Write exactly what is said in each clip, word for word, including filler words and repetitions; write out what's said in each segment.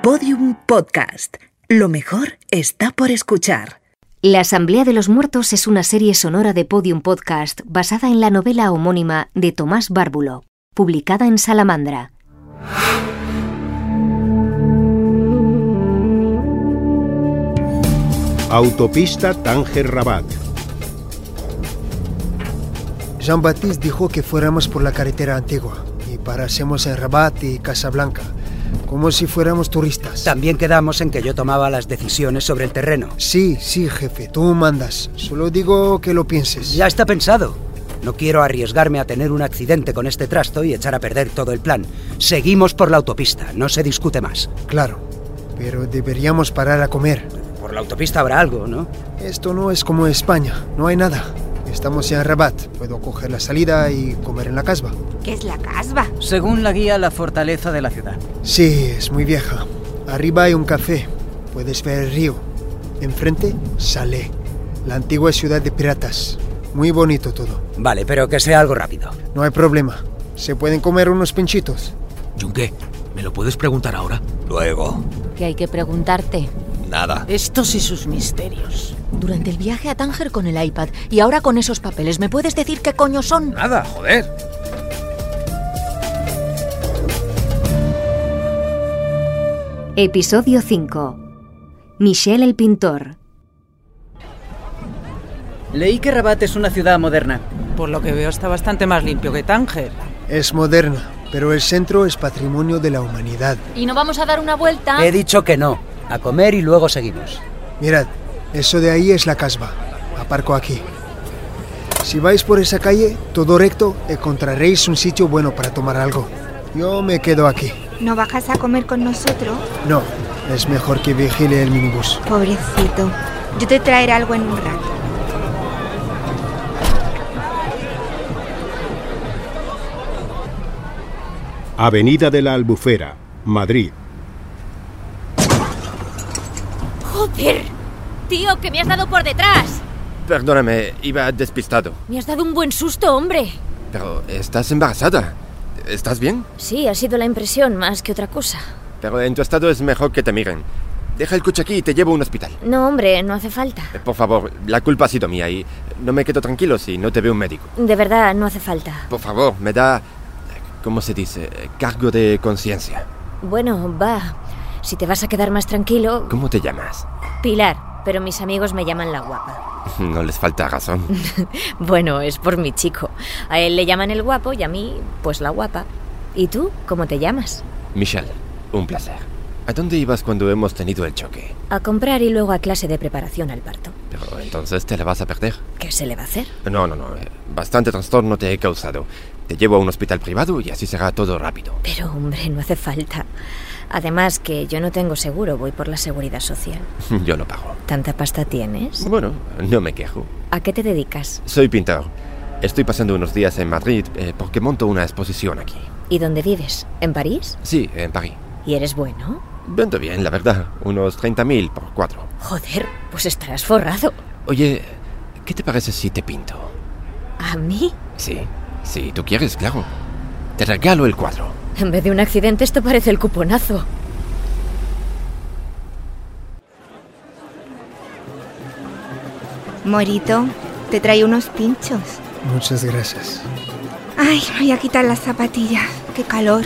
Podium Podcast. Lo mejor está por escuchar. La Asamblea de los Muertos es una serie sonora de Podium Podcast basada en la novela homónima de Tomás Bárbulo, publicada en Salamandra. Autopista Tánger-Rabat. Jean-Baptiste dijo que fuéramos por la carretera antigua y parásemos en Rabat y Casablanca, como si fuéramos turistas. También quedamos en que yo tomaba las decisiones sobre el terreno. Sí, sí, jefe, tú mandas. Solo digo que lo pienses. Ya está pensado. No quiero arriesgarme a tener un accidente con este trasto y echar a perder todo el plan. Seguimos por la autopista, no se discute más. Claro, pero deberíamos parar a comer. Por la autopista habrá algo, ¿no? Esto no es como España, no hay nada. Estamos en Rabat, puedo coger la salida y comer en la casba. ¿Qué es la casba? Según la guía, la fortaleza de la ciudad. Sí, es muy vieja. Arriba hay un café, puedes ver el río. Enfrente, Salé, la antigua ciudad de piratas. Muy bonito todo. Vale, pero que sea algo rápido. No hay problema, se pueden comer unos pinchitos. Yunque, ¿me lo puedes preguntar ahora? Luego. ¿Qué hay que preguntarte? Nada. Estos y sus misterios. Durante el viaje a Tánger con el iPad y ahora con esos papeles, ¿me puedes decir qué coño son? Nada, joder. Episodio cinco. Michel el pintor. Leí que Rabat es una ciudad moderna. Por lo que veo está bastante más limpio que Tánger. Es moderna, pero el centro es patrimonio de la humanidad. ¿Y no vamos a dar una vuelta? He dicho que no. A comer y luego seguimos. Mirad, eso de ahí es la casba. Aparco aquí. Si vais por esa calle, todo recto, encontraréis un sitio bueno para tomar algo. Yo me quedo aquí. ¿No bajas a comer con nosotros? No, es mejor que vigile el minibús. Pobrecito. Yo te traeré algo en un rato. Avenida de la Albufera, Madrid. ¡Joder! Tío, que me has dado por detrás. Perdóname, iba despistado. Me has dado un buen susto, hombre. Pero estás embarazada. ¿Estás bien? Sí, ha sido la impresión más que otra cosa. Pero en tu estado es mejor que te miren. Deja el coche aquí y te llevo a un hospital. No, hombre, no hace falta. Por favor, la culpa ha sido mía y no me quedo tranquilo si no te ve un médico. De verdad, no hace falta. Por favor, me da... ¿Cómo se dice? Cargo de conciencia. Bueno, va. Si te vas a quedar más tranquilo... ¿Cómo te llamas? Pilar, pero mis amigos me llaman la guapa. No les falta razón. Bueno, es por mi chico. A él le llaman el guapo y a mí, pues la guapa. ¿Y tú? ¿Cómo te llamas? Michel, un placer. ¿A dónde ibas cuando hemos tenido el choque? A comprar y luego a clase de preparación al parto. Pero entonces te la vas a perder. ¿Qué se le va a hacer? No, no, no. Bastante trastorno te he causado. Te llevo a un hospital privado y así será todo rápido. Pero, hombre, no hace falta. Además, que yo no tengo seguro, voy por la seguridad social. Yo lo pago. ¿Tanta pasta tienes? Bueno, no me quejo. ¿A qué te dedicas? Soy pintor. Estoy pasando unos días en Madrid eh, porque monto una exposición aquí. ¿Y dónde vives? ¿En París? Sí, en París. ¿Y eres bueno? Vendo bien, la verdad. Unos treinta mil por cuatro. Joder, pues estarás forrado. Oye, ¿qué te parece si te pinto? ¿A mí? Sí, si tú quieres, claro. Te regalo el cuadro. En vez de un accidente, esto parece el cuponazo. Morito, te traigo unos pinchos. Muchas gracias. Ay, me voy a quitar las zapatillas. Qué calor.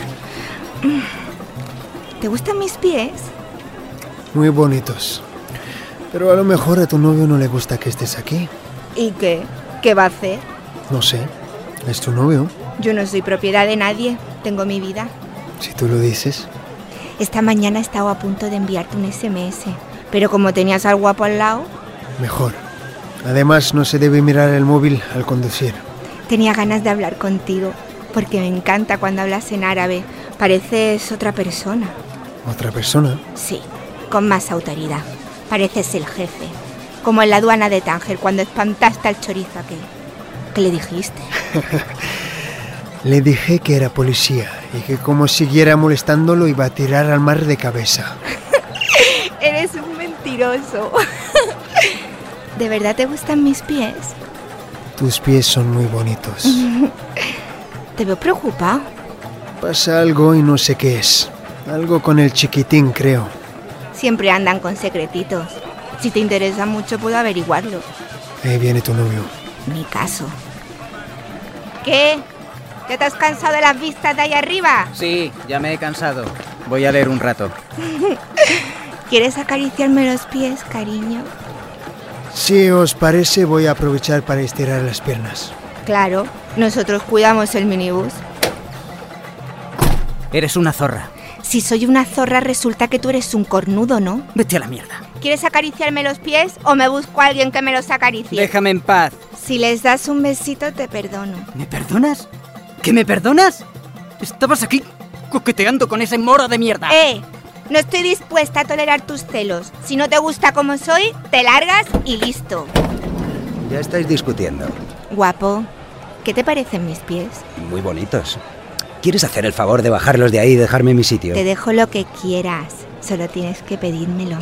¿Te gustan mis pies? Muy bonitos. Pero a lo mejor a tu novio no le gusta que estés aquí. ¿Y qué? ¿Qué va a hacer? No sé. ¿Es tu novio? Yo no soy propiedad de nadie. Tengo mi vida. Si tú lo dices. Esta mañana he estado a punto de enviarte un ese eme ese. Pero como tenías al guapo al lado... Mejor. Además, no se debe mirar el móvil al conducir. Tenía ganas de hablar contigo. Porque me encanta cuando hablas en árabe. Pareces otra persona. ¿Otra persona? Sí, con más autoridad. Pareces el jefe. Como en la aduana de Tánger, cuando espantaste al chorizo aquel. ¿Qué le dijiste? Le dije que era policía y que como siguiera molestándolo iba a tirar al mar de cabeza. Eres un mentiroso. ¿De verdad te gustan mis pies? Tus pies son muy bonitos. Te veo preocupado. Pasa algo y no sé qué es. Algo con el chiquitín, creo. Siempre andan con secretitos. Si te interesa mucho, puedo averiguarlo. Ahí viene tu novio. Ni caso. ¿Qué? ¿Ya te has cansado de las vistas de ahí arriba? Sí, ya me he cansado. Voy a leer un rato. ¿Quieres acariciarme los pies, cariño? Si os parece, voy a aprovechar para estirar las piernas. Claro, nosotros cuidamos el minibús. Eres una zorra. Si soy una zorra, resulta que tú eres un cornudo, ¿no? Vete a la mierda. ¿Quieres acariciarme los pies o me busco a alguien que me los acaricie? Déjame en paz. Si les das un besito, te perdono. ¿Me perdonas? ¿Qué me perdonas? Estabas aquí coqueteando con ese moro de mierda. ¡Eh! No estoy dispuesta a tolerar tus celos. Si no te gusta como soy, te largas y listo. Ya estáis discutiendo. Guapo, ¿qué te parecen mis pies? Muy bonitos. ¿Quieres hacer el favor de bajarlos de ahí y dejarme en mi sitio? Te dejo lo que quieras. Solo tienes que pedírmelo.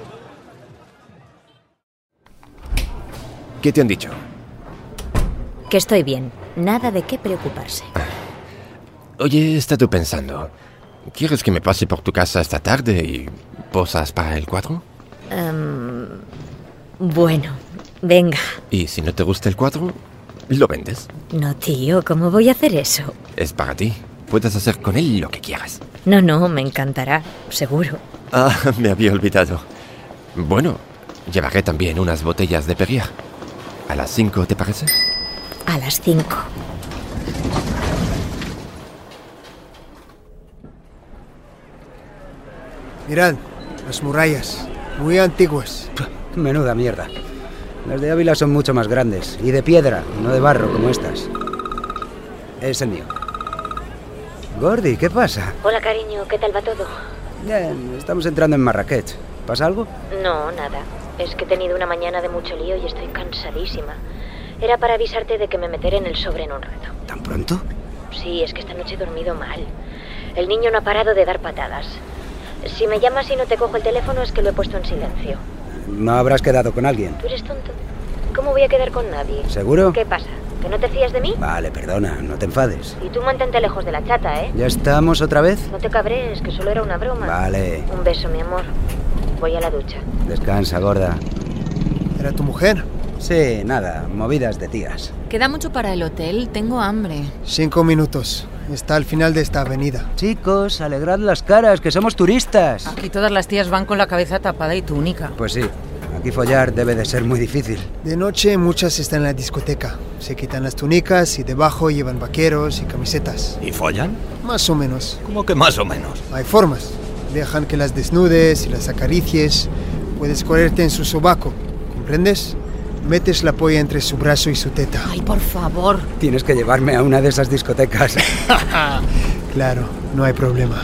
¿Qué te han dicho? Que estoy bien. Nada de qué preocuparse. Oye, he estado pensando. ¿Quieres que me pase por tu casa esta tarde y posas para el cuadro? Um, bueno, venga. ¿Y si no te gusta el cuadro, lo vendes? No, tío, ¿cómo voy a hacer eso? Es para ti. Puedes hacer con él lo que quieras. No, no, me encantará, seguro. Ah, me había olvidado. Bueno, llevaré también unas botellas de Perrier. ¿A las cinco, te parece? A las cinco. Mirad, las murallas, muy antiguas. Menuda mierda. Las de Ávila son mucho más grandes, y de piedra, no de barro como estas. Es el mío. Gordi, ¿qué pasa? Hola, cariño, ¿qué tal va todo? Bien, estamos entrando en Marrakech. ¿Pasa algo? No, nada. Es que he tenido una mañana de mucho lío y estoy cansadísima. Era para avisarte de que me meteré en el sobre en un rato. ¿Tan pronto? Sí, es que esta noche he dormido mal. El niño no ha parado de dar patadas. Si me llamas y no te cojo el teléfono es que lo he puesto en silencio. ¿No habrás quedado con alguien? ¿Tú eres tonto? ¿Cómo voy a quedar con nadie? ¿Seguro? ¿Qué pasa? ¿Que no te fías de mí? Vale, perdona, no te enfades. Y tú mantente lejos de la chata, ¿eh? ¿Ya estamos otra vez? No te cabres, que solo era una broma. Vale. Un beso, mi amor. Voy a la ducha. Descansa, gorda. ¿Era tu mujer? Sí, nada, movidas de tías. ¿Queda mucho para el hotel? Tengo hambre. Cinco minutos. Está al final de esta avenida. Chicos, alegrad las caras, que somos turistas. Aquí todas las tías van con la cabeza tapada y túnica. Pues sí, aquí follar debe de ser muy difícil. De noche muchas están en la discoteca. Se quitan las túnicas y debajo llevan vaqueros y camisetas. ¿Y follan? Más o menos. ¿Cómo que más o menos? Hay formas. Dejan que las desnudes y las acaricies. Puedes correrte en su sobaco. ¿Comprendes? Metes la polla entre su brazo y su teta. Ay, por favor. Tienes que llevarme a una de esas discotecas. Claro, no hay problema.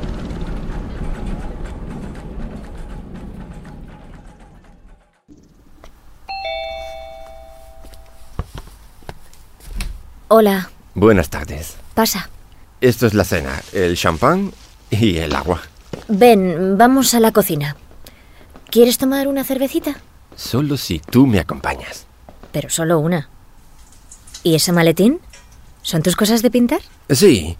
Hola. Buenas tardes. Pasa. Esto es la cena, el champán y el agua. Ven, vamos a la cocina. ¿Quieres tomar una cervecita? Solo si tú me acompañas. Pero solo una. ¿Y ese maletín? ¿Son tus cosas de pintar? Sí.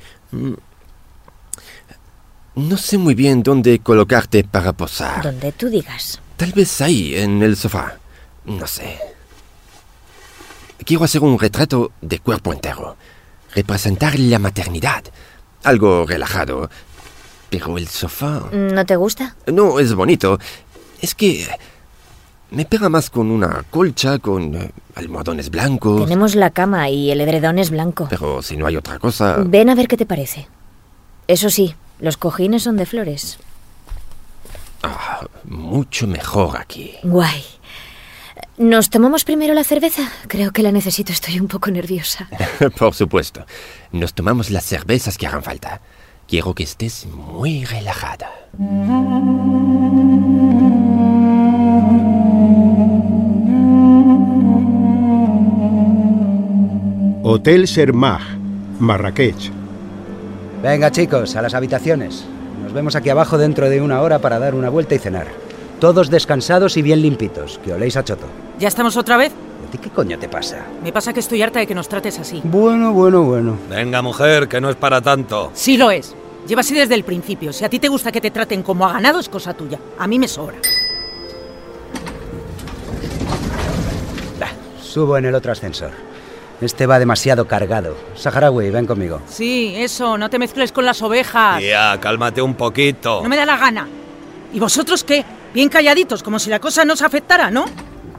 No sé muy bien dónde colocarte para posar. Donde tú digas. Tal vez ahí, en el sofá. No sé. Quiero hacer un retrato de cuerpo entero. Representar la maternidad. Algo relajado. Pero el sofá... ¿No te gusta? No, es bonito. Es que... me pega más con una colcha, con eh, almohadones blancos. Tenemos la cama y el edredón es blanco. Pero si no hay otra cosa... Ven a ver qué te parece. Eso sí, los cojines son de flores. Ah, mucho mejor aquí. Guay. ¿Nos tomamos primero la cerveza? Creo que la necesito, estoy un poco nerviosa. Por supuesto. Nos tomamos las cervezas que hagan falta. Quiero que estés muy relajada. Hotel Sermag, Marrakech. Venga, chicos, a las habitaciones. Nos vemos aquí abajo dentro de una hora para dar una vuelta y cenar. Todos descansados y bien limpitos, que oléis a choto. ¿Ya estamos otra vez? ¿A ti qué coño te pasa? Me pasa que estoy harta de que nos trates así. Bueno, bueno, bueno. Venga, mujer, que no es para tanto. Sí lo es. Lleva así desde el principio. Si a ti te gusta que te traten como a ganado, es cosa tuya. A mí me sobra. Bah, subo en el otro ascensor. Este va demasiado cargado. Saharaui, ven conmigo. Sí, eso, no te mezcles con las ovejas. Ya, cálmate un poquito. No me da la gana. ¿Y vosotros qué? Bien calladitos, como si la cosa no os afectara, ¿no?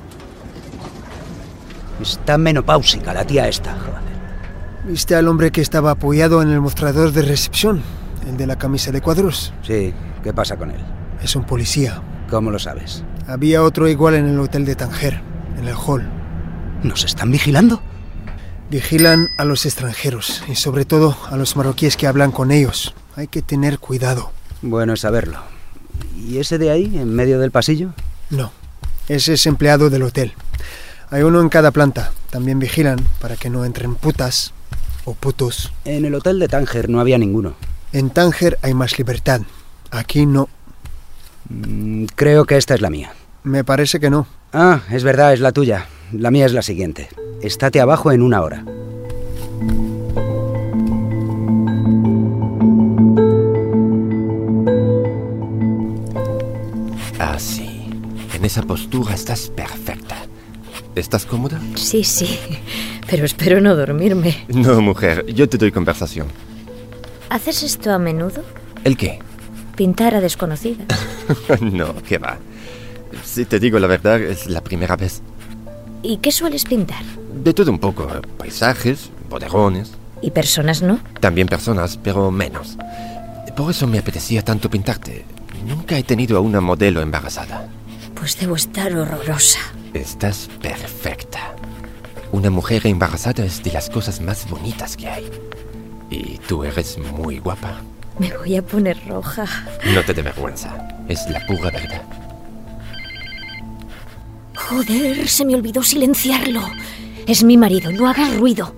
Está menopáusica la tía esta, joder. ¿Viste al hombre que estaba apoyado en el mostrador de recepción? ¿El de la camisa de cuadros? Sí, ¿qué pasa con él? Es un policía. ¿Cómo lo sabes? Había otro igual en el hotel de Tánger, en el hall. ¿Nos están vigilando? Vigilan a los extranjeros y sobre todo a los marroquíes que hablan con ellos. Hay que tener cuidado. Bueno es saberlo. ¿Y ese de ahí, en medio del pasillo? No, ese es empleado del hotel. Hay uno en cada planta. También vigilan para que no entren putas o putos. En el hotel de Tánger no había ninguno. En Tánger hay más libertad. Aquí no. Mm, creo que esta es la mía. Me parece que no. Ah, es verdad, es la tuya. La mía es la siguiente. Estate abajo en una hora. Así. En esa postura estás perfecta. ¿Estás cómoda? Sí, sí, pero espero no dormirme. No, mujer, yo te doy conversación. ¿Haces esto a menudo? ¿El qué? Pintar a desconocidas. No, qué va. Si te digo la verdad, es la primera vez. ¿Y qué sueles pintar? De todo un poco. Paisajes, bodegones. ¿Y personas no? También personas, pero menos. Por eso me apetecía tanto pintarte. Nunca he tenido a una modelo embarazada. Pues debo estar horrorosa. Estás perfecta. Una mujer embarazada es de las cosas más bonitas que hay. Y tú eres muy guapa. Me voy a poner roja. No te dé vergüenza. Es la pura verdad. Joder, se me olvidó silenciarlo. Es mi marido, no hagas ruido.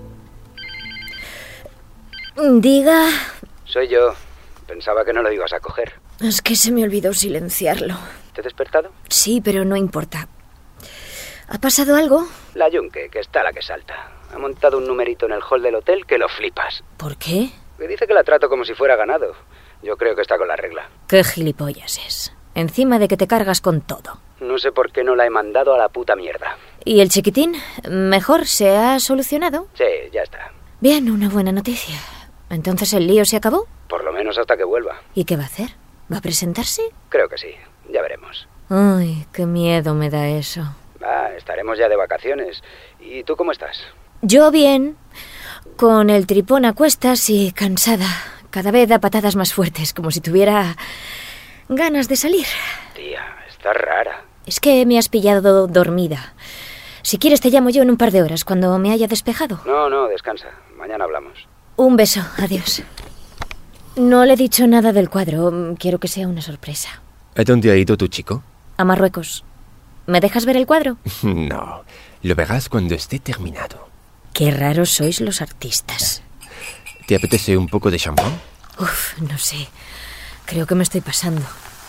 Diga... Soy yo. Pensaba que no lo ibas a coger. Es que se me olvidó silenciarlo. ¿Te he despertado? Sí, pero no importa. ¿Ha pasado algo? La Yunque, que está la que salta. Ha montado un numerito en el hall del hotel que lo flipas. ¿Por qué? Me dice que la trato como si fuera ganado. Yo creo que está con la regla. Qué gilipollas es. Encima de que te cargas con todo. No sé por qué no la he mandado a la puta mierda. ¿Y el chiquitín? ¿Mejor se ha solucionado? Sí, ya está. Bien, una buena noticia. ¿Entonces el lío se acabó? Por lo menos hasta que vuelva. ¿Y qué va a hacer? ¿Va a presentarse? Creo que sí. Ya veremos. Ay, qué miedo me da eso. Ah, estaremos ya de vacaciones. ¿Y tú cómo estás? Yo bien. Con el tripón a cuestas y cansada. Cada vez da patadas más fuertes, como si tuviera ganas de salir. Tía, estás rara. Es que me has pillado dormida. Si quieres te llamo yo en un par de horas, cuando me haya despejado. No, no, descansa. Mañana hablamos. Un beso, adiós. No le he dicho nada del cuadro. Quiero que sea una sorpresa. ¿A dónde ha ido tu chico? A Marruecos. ¿Me dejas ver el cuadro? No, lo verás cuando esté terminado. Qué raros sois los artistas. ¿Te apetece un poco de champán? Uf, no sé. Creo que me estoy pasando.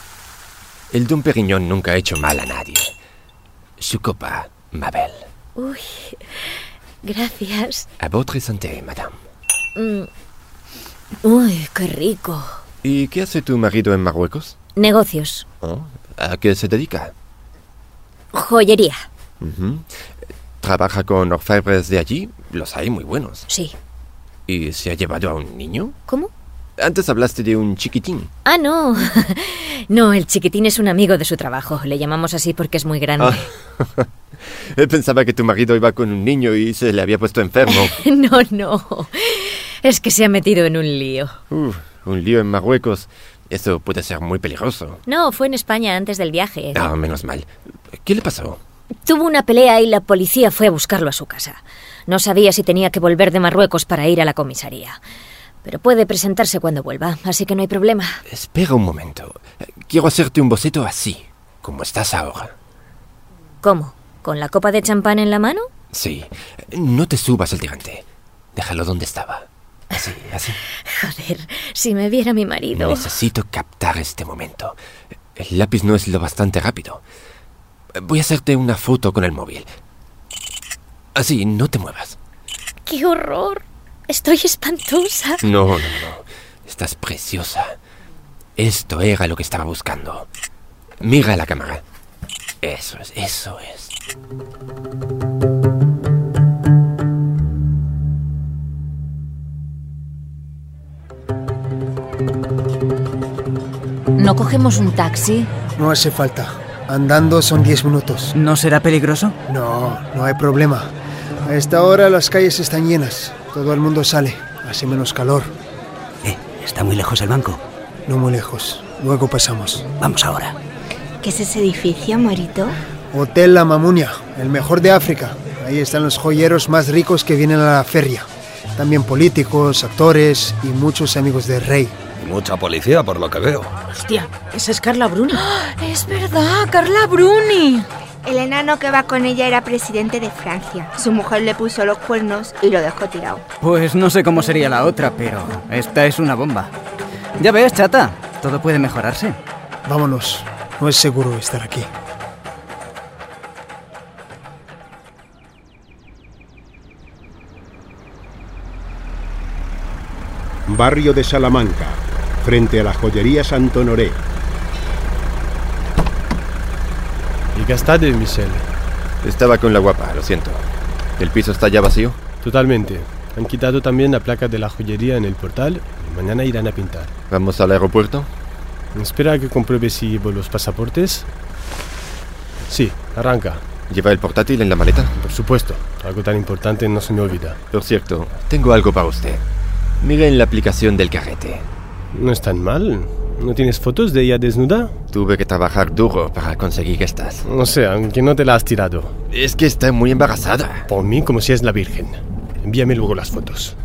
El Dom Pérignon nunca ha hecho mal a nadie. Su copa, Mabel. Uy, gracias. A votre santé, madame. Mm. Uy, qué rico. ¿Y qué hace tu marido en Marruecos? Negocios. Oh, ¿a qué se dedica? Joyería. Uh-huh. ¿Trabaja con orfebres de allí? Los hay muy buenos. Sí. ¿Y se ha llevado a un niño? ¿Cómo? Antes hablaste de un chiquitín. Ah, no. No, el chiquitín es un amigo de su trabajo. Le llamamos así porque es muy grande. Ah. Pensaba que tu marido iba con un niño y se le había puesto enfermo. No, no. Es que se ha metido en un lío. Uf, un lío en Marruecos. Eso puede ser muy peligroso. No, fue en España antes del viaje. Ah, menos mal. ¿Qué le pasó? Tuvo una pelea y la policía fue a buscarlo a su casa. No sabía si tenía que volver de Marruecos para ir a la comisaría. Pero puede presentarse cuando vuelva, así que no hay problema. Espera un momento. Quiero hacerte un boceto así, como estás ahora. ¿Cómo? ¿Con la copa de champán en la mano? Sí. No te subas el tirante. Déjalo donde estaba. Así, así. Joder, si me viera mi marido. Necesito captar este momento. El lápiz no es lo bastante rápido. Voy a hacerte una foto con el móvil. Así, no te muevas. ¡Qué horror! Estoy espantosa. No, no, no. Estás preciosa. Esto era lo que estaba buscando. Mira la cámara. Eso es, eso es. ¿No cogemos un taxi? No hace falta. Andando son diez minutos. ¿No será peligroso? No, no hay problema. A esta hora las calles están llenas. Todo el mundo sale. Hace menos calor. Eh, ¿está muy lejos el banco? No muy lejos. Luego pasamos. Vamos ahora. ¿Qué es ese edificio, Morito? Hotel La Mamunia, el mejor de África. Ahí están los joyeros más ricos que vienen a la feria. También políticos, actores y muchos amigos del rey. Y mucha policía, por lo que veo. Hostia, esa es Carla Bruni. ¡Oh, es verdad, Carla Bruni! El enano que va con ella era presidente de Francia. Su mujer le puso los cuernos y lo dejó tirado. Pues no sé cómo sería la otra, pero esta es una bomba. Ya ves, chata, todo puede mejorarse. Vámonos, no es seguro estar aquí. Barrio de Salamanca, frente a la joyería Sant Honoré. ¿Y qué está de Michelle? Estaba con la guapa, lo siento. ¿El piso está ya vacío? Totalmente. Han quitado también la placa de la joyería en el portal y mañana irán a pintar. ¿Vamos al aeropuerto? Espera a que compruebe si llevo los pasaportes. Sí, arranca. ¿Lleva el portátil en la maleta? Por supuesto. Algo tan importante no se me olvida. Por cierto, tengo algo para usted. Mira en la aplicación del carrete. No es tan mal. ¿No tienes fotos de ella desnuda? Tuve que trabajar duro para conseguir estas. O sea, aunque no te la has tirado. Es que está muy embarazada. Por mí, como si es la Virgen. Envíame luego las fotos.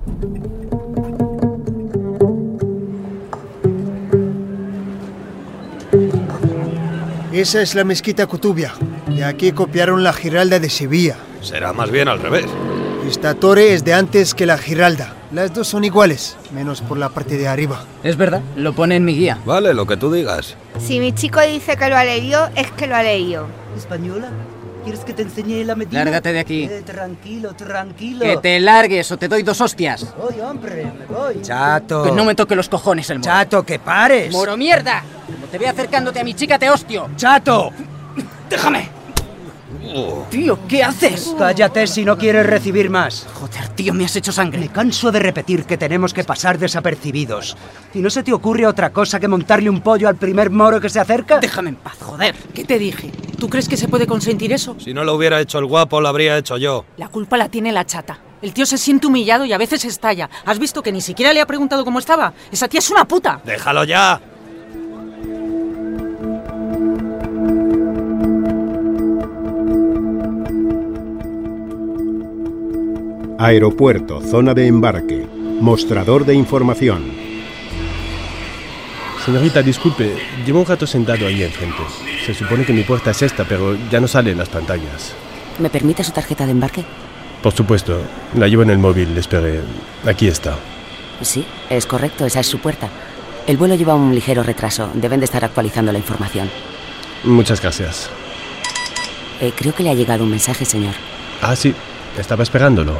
Esa es la mezquita Kutubia. De aquí copiaron la Giralda de Sevilla. Será más bien al revés. Esta torre es de antes que la Giralda. Las dos son iguales, menos por la parte de arriba. Es verdad, lo pone en mi guía. Vale, lo que tú digas. Si mi chico dice que lo ha leído, es que lo ha leído. ¿Española? ¿Quieres que te enseñe la medida? Lárgate de aquí. Eh, tranquilo, tranquilo. Que te largues o te doy dos hostias. Oye, hombre, me voy. Chato. Que no me toque los cojones el moro. Chato, que pares. ¡Moro mierda! Como te ve acercándote a mi chica, te hostio. ¡Chato! ¡Déjame! Oh. Tío, ¿qué haces? Cállate si no quieres recibir más. Joder, tío, me has hecho sangre. Me canso de repetir que tenemos que pasar desapercibidos. ¿Y no se te ocurre otra cosa que montarle un pollo al primer moro que se acerca? Déjame en paz, joder. ¿Qué te dije? ¿Tú crees que se puede consentir eso? Si no lo hubiera hecho el guapo, lo habría hecho yo. La culpa la tiene la chata. El tío se siente humillado y a veces estalla. ¿Has visto que ni siquiera le ha preguntado cómo estaba? Esa tía es una puta. ¡Déjalo ya! Aeropuerto, zona de embarque. Mostrador de información. Señorita, disculpe, llevo un rato sentado ahí enfrente. Se supone que mi puerta es esta, pero ya no sale en las pantallas. ¿Me permite su tarjeta de embarque? Por supuesto, la llevo en el móvil, espere. Aquí está. Sí, es correcto, esa es su puerta. El vuelo lleva un ligero retraso, deben de estar actualizando la información. Muchas gracias. Eh, creo que le ha llegado un mensaje, señor. Ah, sí, estaba esperándolo.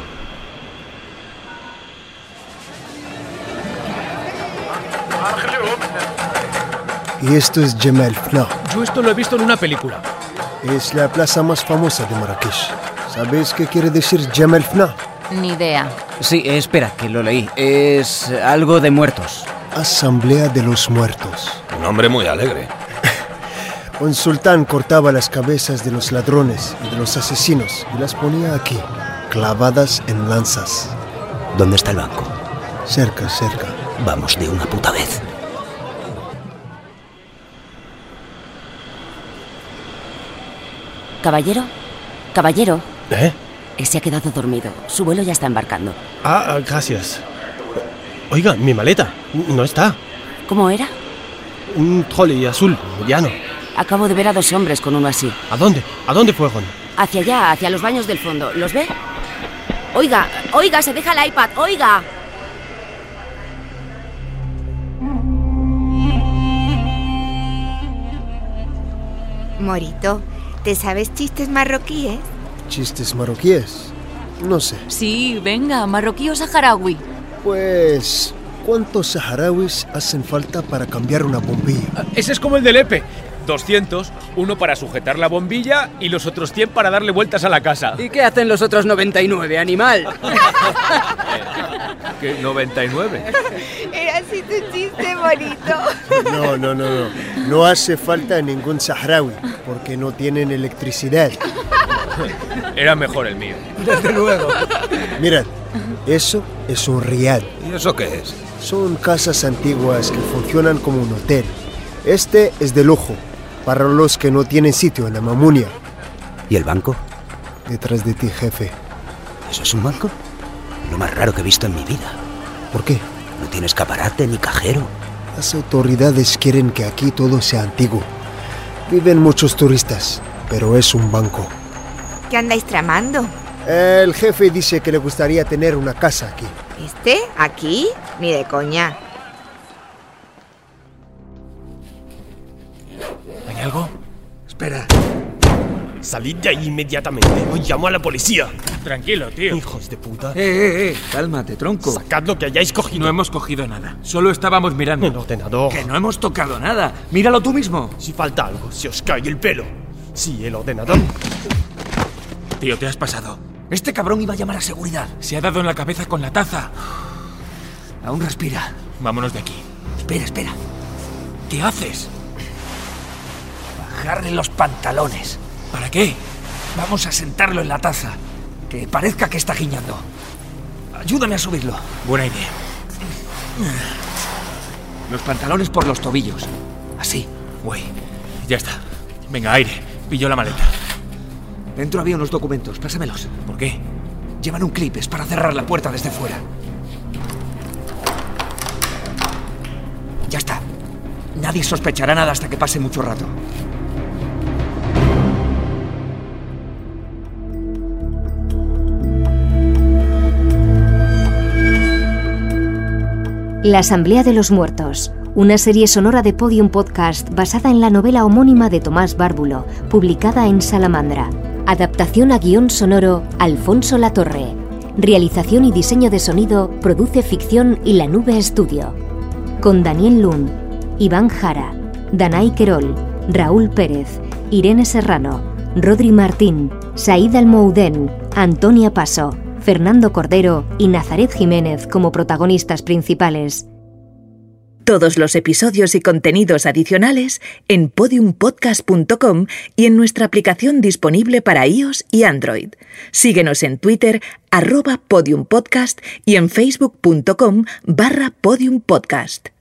Y esto es Jemaa el-Fna. Yo esto lo he visto en una película. Es la plaza más famosa de Marrakech. ¿Sabes qué quiere decir Jemaa el-Fna? Ni idea. Sí, espera, que lo leí. Es algo de muertos. Asamblea de los Muertos. Un hombre muy alegre. Un sultán cortaba las cabezas de los ladrones y de los asesinos y las ponía aquí, clavadas en lanzas. ¿Dónde está el banco? Cerca, cerca. Vamos de una puta vez. Caballero, caballero. ¿Eh? Se ha quedado dormido. Su vuelo ya está embarcando. Ah, gracias. Oiga, mi maleta. No está. ¿Cómo era? Un trolley azul, mediano. Acabo de ver a dos hombres con uno así. ¿A dónde? ¿A dónde fueron? Hacia allá, hacia los baños del fondo. ¿Los ve? Oiga, oiga, se deja el iPad, oiga. Morito, ¿te sabes chistes marroquíes? ¿Chistes marroquíes? No sé. Sí, venga, marroquí o saharaui. Pues ¿Cuántos saharauis hacen falta para cambiar una bombilla? Ese es como el del Epe. doscientos, uno para sujetar la bombilla y los otros cien para darle vueltas a la casa. ¿Y qué hacen los otros noventa y nueve, animal? ¿Qué? ¿noventa y nueve? Era así tu chiste bonito. No, no, no, no. No hace falta ningún saharaui, porque no tienen electricidad. Era mejor el mío. Desde luego. Mirad, eso es un riad. ¿Y eso qué es? Son casas antiguas que funcionan como un hotel. Este es de lujo, para los que no tienen sitio en la Mamunia. ¿Y el banco? Detrás de ti, jefe. ¿Eso es un banco? Lo más raro que he visto en mi vida. ¿Por qué? No tiene escaparate ni cajero. Las autoridades quieren que aquí todo sea antiguo. Viven muchos turistas, pero es un banco. ¿Qué andáis tramando? El jefe dice que le gustaría tener una casa aquí. ¿Este? ¿Aquí? Ni de coña. ¿Hay algo? Espera. Salid de ahí inmediatamente. Os llamo a la policía. Tranquilo, tío. Hijos de puta. Eh, eh, eh. Cálmate, tronco. Sacad lo que hayáis cogido. No hemos cogido nada. Solo estábamos mirando. El ordenador. Que no hemos tocado nada. Míralo tú mismo. Si falta algo, se os cae el pelo. Sí, el ordenador. Tío, te has pasado. Este cabrón iba a llamar a seguridad. Se ha dado en la cabeza con la taza. Aún respira. Vámonos de aquí. Espera, espera. ¿Qué haces? Bajarle los pantalones. ¿Para qué? Vamos a sentarlo en la taza. Que parezca que está giñando. Ayúdame a subirlo. Buena idea. Los pantalones por los tobillos. Así. Güey, ya está. Venga, aire. Pillo la maleta. Dentro había unos documentos. Pásamelos. ¿Por qué? Llevan un clip. Es para cerrar la puerta desde fuera. Ya está. Nadie sospechará nada hasta que pase mucho rato. La Asamblea de los Muertos, una serie sonora de Podium Podcast basada en la novela homónima de Tomás Bárbulo, publicada en Salamandra. Adaptación a guión sonoro, Alfonso Latorre. Realización y diseño de sonido, Produce Ficción y La Nube Estudio. Con Daniel Lun, Iván Jara, Danay Querol, Raúl Pérez, Irene Serrano, Rodri Martín, Said Almoudén, Antonia Paso, Fernando Cordero y Nazaret Jiménez como protagonistas principales. Todos los episodios y contenidos adicionales en podium podcast punto com y en nuestra aplicación disponible para iOS y Android. Síguenos en Twitter, arroba podiumpodcast y en facebook punto com barra podiumpodcast.